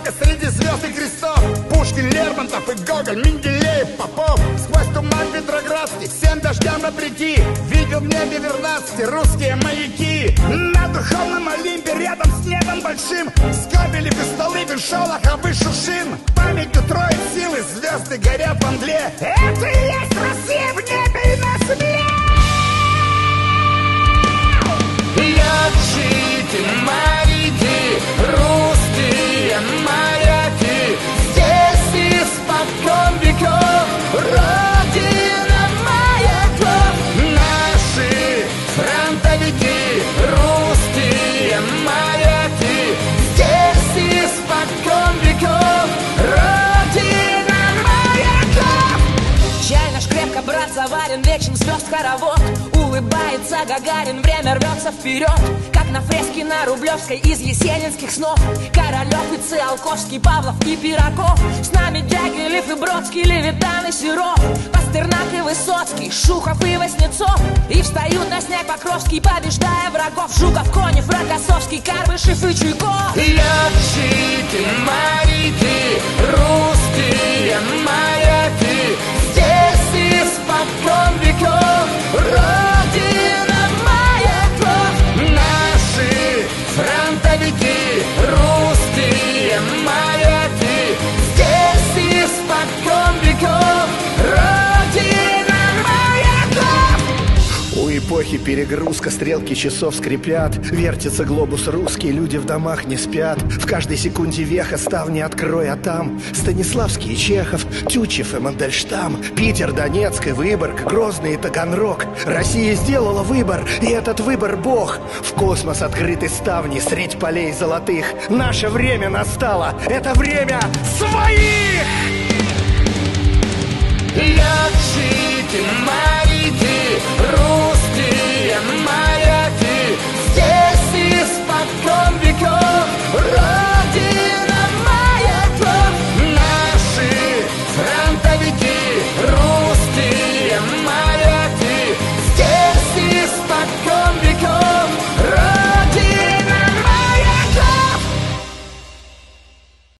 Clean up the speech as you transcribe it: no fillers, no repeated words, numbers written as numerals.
одиноко среди звезд и крестов. Пушкин, Лермонтов и Гоголь, Менделеев, Попов. Сквозь туман Петроградский, всем дождям вопреки, видел в небе вернадские русские маяки. На духовном Олимпе рядом с небом большим Скобелев и Столыпин, Шолохов и Шушин. Памятью троиц силы звезды горят во мгле. Это и есть Россия в небе и на земле. Летчики, моряки, русские моряки, здесь испокон веков родина маяков. Наши фронтовики, русские моряки, здесь испокон веков родина маяков. Чай наш крепко, брат, заварен, вечен звезд хоровод. Улыбается Гагарин, время рвется вперед, как на фреске на Рублевской из есенинских снов. Королев и Циолковский, Павлов и Пирогов. С нами Дягилев и Бродский, Левитан и Серов, Пастернак и Высоцкий, Шухов и Васнецов. И встают на снег Покровский, побеждая врагов. Жуков, Конев, Рокоссовский, Карбышев и Чуйков. Летчики, моряки, русские моряки, здесь испокон веков родина маяков. Наши фронтовики, русские моряки, здесь испокон веков родина маяков. У эпохи перегрузка, стрелки часов скрипят, вертится глобус русский, люди в домах не спят. В каждой секунде веха, ставни открой, а там Станиславский и Чехов, Тютчев и Мандельштам, Питер, Донецк и Выборг, Грозный и Таганрог. Россия сделала выбор, и этот выбор Бог. В космос открыты ставни средь полей золотых. Наше время настало, это время свободы!